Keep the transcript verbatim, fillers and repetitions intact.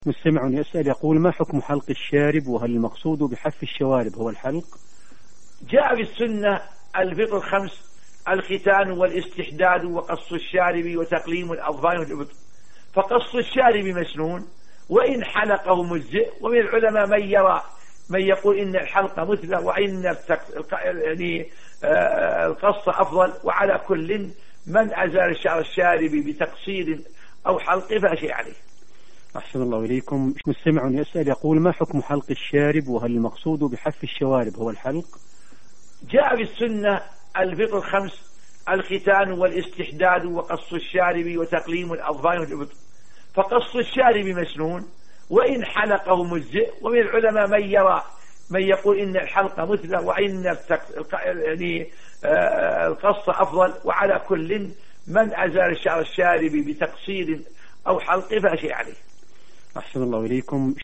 مستمع يسأل يقول: ما حكم حلق الشارب؟ وهل المقصود بحف الشوارب هو الحلق؟ جاء في السنة الفطر الخمس: الختان والاستحداد وقص الشارب وتقليم الأظفار والإبط. فقص الشارب مسنون وإن حلقه مجزئ، ومن العلماء من يرى من يقول إن الحلق مثله وإن يعني القص أفضل. وعلى كل من أزال شعر الشارب بتقصير أو حلق فلا شيء عليه. أحسن الله إليكم. مستمع يسأل يقول: ما حكم حلق الشارب؟ وهل المقصود بحف الشوارب هو الحلق؟ جاء في السنة الفطر الخمس: الختان والاستحداد وقص الشارب وتقليم الأظفار والإبط. فقص الشارب مسنون وإن حلقه مجزئ، ومن العلماء من يرى من يقول إن الحلق مثله وإن يعني القص أفضل. وعلى كل من أزال شعر الشارب بتقصير أو حلق فلا شيء عليه. أحسن الله إليكم.